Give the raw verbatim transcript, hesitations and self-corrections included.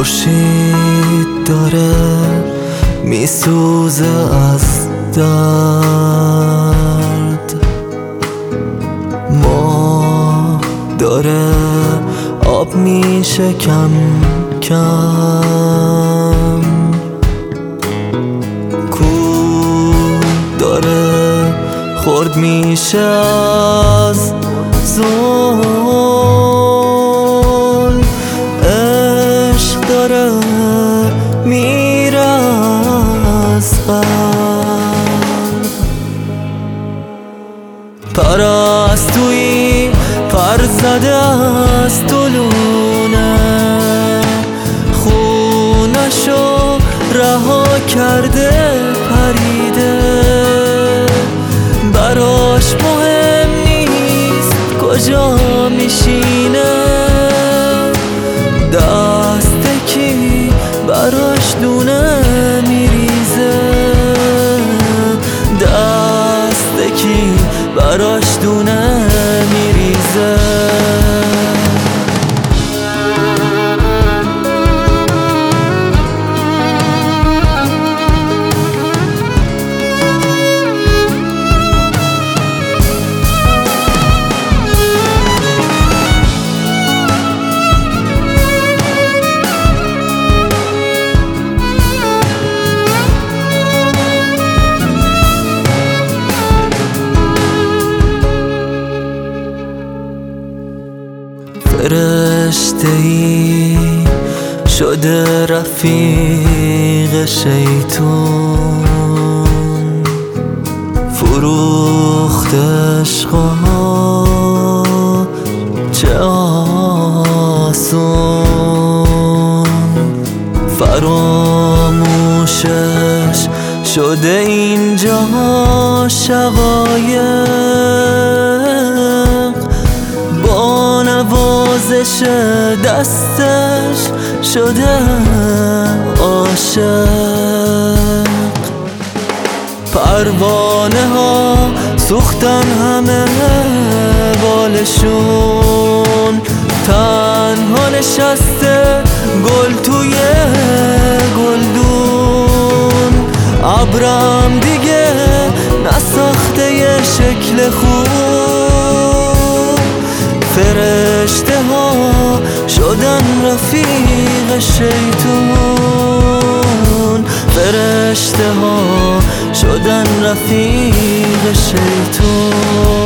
خورشید داره میسوزه از درد، ما داره آب میشه کم کم، کو داره خورد میشه از ظلم، عشق داره میره از قلب. پرستویی پر زده از طلونه، خونشو رها کرده پریده، براش مهم نیست کجا میشینه، دست کی براش دونه میریزه، دست کی براش دونه میریزه. فرشته‌ای شده رفیق شیطون، فروخت عشقا چه آسون، فراموشش شده اینجا شقایق، با نوازش دستش شده عاشق. پروانه ها سوختن همه بالشون، تنها نشسته گل توی گلدون، ابرم دیگه نساخته یه شکل خوب، فرشته ها شدن رفیق شیطون، فرشته ها شدن رفیق شیطون.